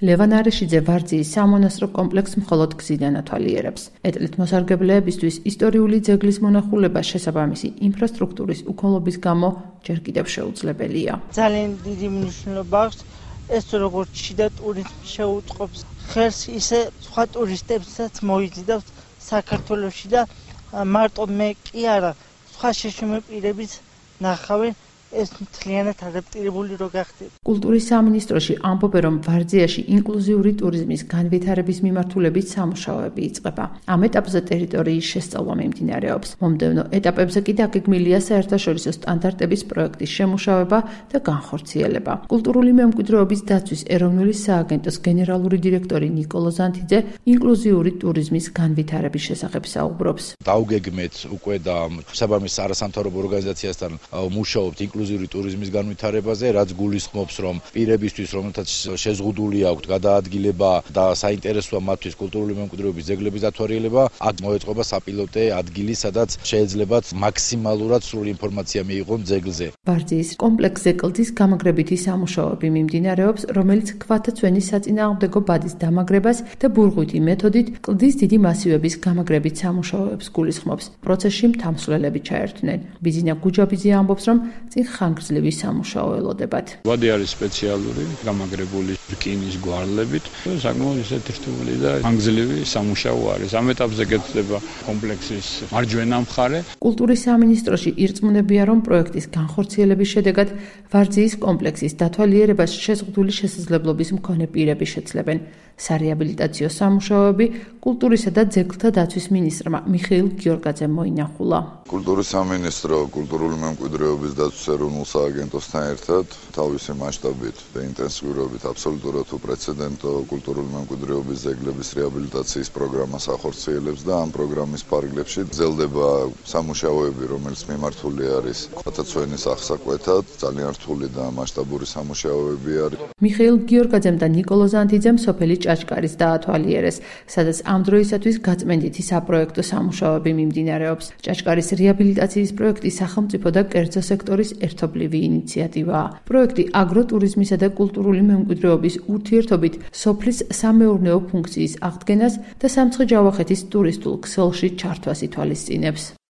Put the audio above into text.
ლევან არიშიძე ვარძიის სამონასტრო კომპლექსს მხოლოდ გზიდან ათვალიერებს. ეტლით მოსარგებლეებისთვის ისტორიული ძეგლის მონახულება შესაბამისი ინფრასტრუქტურის უქონლობის გამო ჯერ კიდევ შეუძლებელია. ძალიან დიდი მნიშვნელობა აქვს ეს როგორც შიდა ტურიზმს შეუწყობს ხელს, ისე სხვა ტურისტებსაც მოიძინავს საქართველოში და მარტო მე კი არა, სხვა შეშმე პირებიც ნახავენ ეს მთლიანად ადაპტირებული რო გახდება. კულტურის სამინისტროში ამბობენ, რომ ვარძიაში ინკლუზიური ტურიზმის განვითარების მიმართულებით სამუშაოები იწყება. ამ ეტაპზე ტერიტორიის შესწავლა მიმდინარეობს. მომდევნო ეტაპებზე კი დაგეგმილია საერთაშორისო სტანდარტების პროექტის შემუშავება და განხორციელება. კულტურული მემკვიდრეობის დაცვის ეროვნული სააგენტოს გენერალური დირექტორი ნიკოლო ზანთიძე ინკლუზიური ტურიზმის განვითარების შესახებ საუბრობს. დავგეგმეთ უკვე და საბამის არასამთავრობო ორგანიზაციასთან მუშაობთ ინკლუზიური ტურიზმის განვითარებაზე, რაც გულისხმობს, რომ პირებისთვის, რომელთაც შეზღუდული აქვთ გადაადგილება და საინტერესოა მათთვის კულტურული მემკვიდრეობის ძეგლების დათვალიერება, აქ მოეწყობა საპილოტე ადგილი, სადაც შეეძლებათ მაქსიმალურად სრული ინფორმაცია მიიღონ ძეგლზე. ვარძიის კომპლექსზე კლდის გამაგრებითი სამუშაოები მიმდინარეობს, რომელიც ქვათაცვენის საწინააღმდეგო ბადის დამაგრებას და ბურღვითი მეთოდით კლდის დიდი მასივების გამაგრებით სამუშაოებს გულისხმობს. პროცესში მთამსვლელები ჩაერთვნენ. ბიზინა გუჯაბიძე ამბობს, რომ წინ ხანგრძლივი სამუშაო ელოდებათ. ვადი არის სპეციალური, გამაგრებული რკინის გვარლებით, საკმაოდ ისეთი რთული და ხანგრძლივი სამუშაო არის. ამ ეტაპზე გეცდება კომპლექსის მარჯვენა მხარე. კულტურის სამინისტროში ირწმუნებია, რომ პროექტის განხორციელების შედეგად ვარძიის კომპლექსის დათვალიერებას შეზღუდული შესაძლებლობის მქონე პირები შეცლებენ. სარეაბილიტაციო სამუშაოები კულტურისა და ძეგლთა დაცვის მინისტრმა მიხეილ გიორგაძემ მოინახულა. კულტურის სამინისტრო კულტურული მემკვიდრეობის დაცვის ეროვნულ სააგენტოსთან ერთად თავისი მასშტაბით და ინტენსივობით აბსოლუტურად უპრეცედენტო კულტურული მემკვიდრეობის ძეგლების რეაბილიტაციის პროგრამას ახორციელებს და ამ პროგრამის ფარგლებში გრძელდება სამუშაოები, რომელიც მიმართული არის ქვათაცვენის აღსაკვეთად, ძალიან რთული და მასშტაბური სამუშაოები არის. მიხეილ გიორგაძემ და ნიკოლო ზანთიძემ სოფელი ჭაჭკარის დაათვალიერეს, სადაც ამ დროისათვის გაწმენდითი საპროექტო სამუშაოები მიმდინარეობს. ჭაჭკარის რეაბილიტაციის პროექტი სახელმწიფო და კერძო სექტორის ერთობლივი ინიციატივაა. პროექტი აგროტურიზმისა და კულტურული მემკვიდრეობის ურთიერთობით სოფლის სამეურნეო ფუნქციის აღდგენას და სამცხე-ჯავახეთის ტურისტულ ქსელში ჩართვას ითვალისწინებს.